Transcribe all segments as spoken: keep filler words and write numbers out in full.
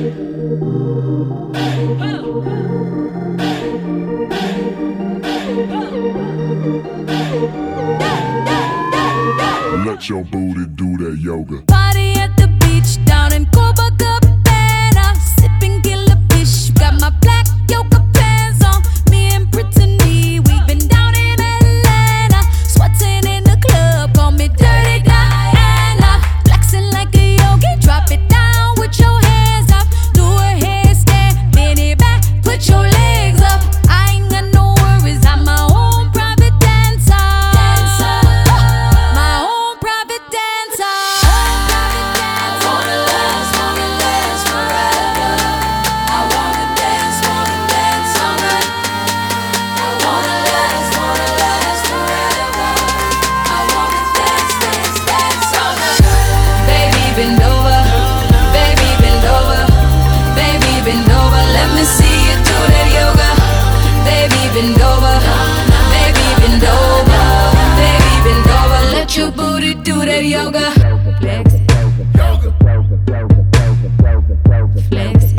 Let your booty do that yoga. Party at the beach down in Copacabana, sipping killer fish. Got my black yoga pants on. Me and Brittany, we've been down in Atlanta, sweating in the club. Call me Dirty Diana, flexing like a yogi. Drop it down with your hands up. Do a headstand, bend it back, put your legs up. I ain't got no worries, I'm my own private dancer. My own private dancer. I wanna last, wanna last forever. I wanna dance, wanna dance all night. I wanna last, wanna last forever. I wanna dance, dance, dance all night. Baby, bend over, baby, bend over, baby, bend over. Let me see you do that yoga. Baby, bend over, baby, bend over, baby, bend over. Let your booty do that yoga. Flex, flex.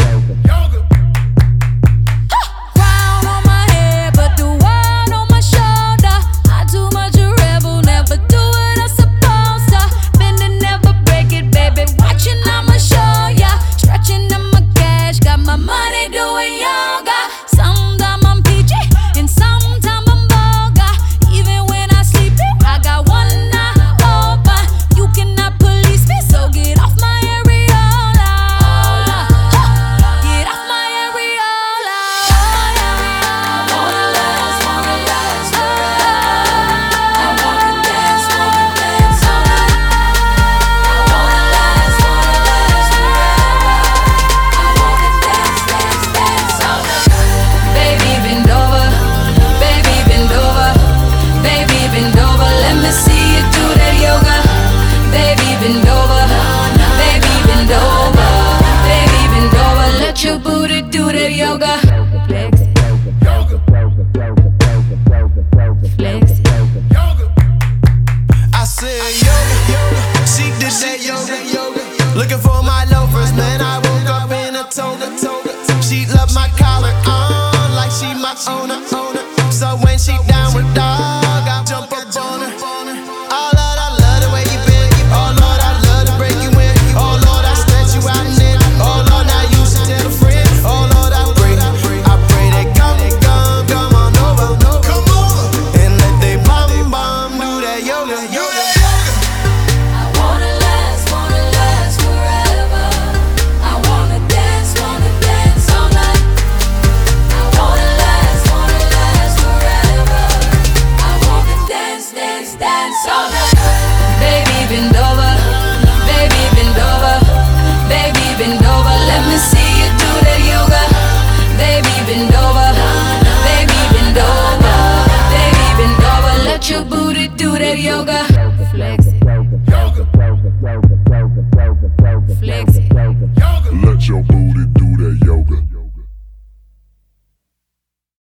Crown on my head, but the world on my shoulder. I too much a rebel, never do what I'm supposed to. Bend and never break it, baby. Watching, I'ma show ya. Stretching on my cash, got my money doing yoga. Sometime I'm peachy, and sometime I'm boga. Even when I sleep in, I got one eye open. You cannot police me, so get off my areola. Get off my areola. I wanna last, wanna last forever. I wanna dance, wanna dance all night. I wanna last, wanna last forever. I wanna dance, dance, dance all night. Baby, bend over, baby, bend over, baby, bend over. Let me see you do that yoga. Baby, bend over, baby, bend over, baby, bend over. Let your booty do that yoga. Flex, flex. I said yoga, she did that yoga. Looking for my